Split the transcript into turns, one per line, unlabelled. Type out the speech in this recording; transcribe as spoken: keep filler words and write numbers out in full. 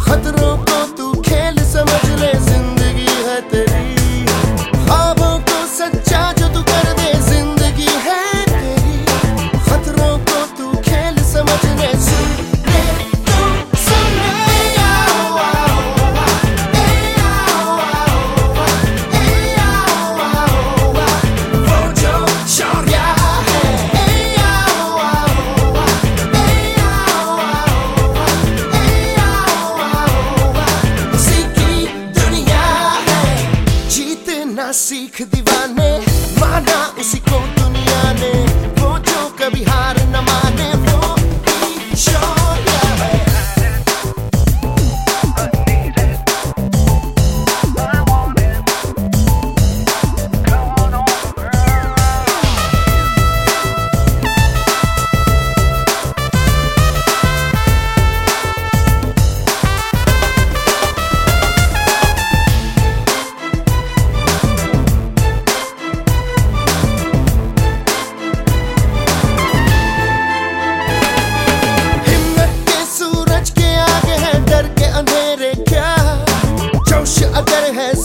खतरों को तू खेल समझ ले, जिंदगी है तेरी। ख्वाबों को सच्चा जो तू कर दे, जिंदगी है तेरी। खतरों को तू खेल समझ ले, सुन ले तू सुन ले। आओ आओ ए आओ आओ ए आओ आओ, वो जो शौर्य है। ए आओ आओ ए आओ आओ ए आओ आओ, उसी की दुनिया है। जीतना सीख दीवाने, माना उसी को दुनिया ने। वो जो कभी हार न माने, वो ही शौर्य है। अगर है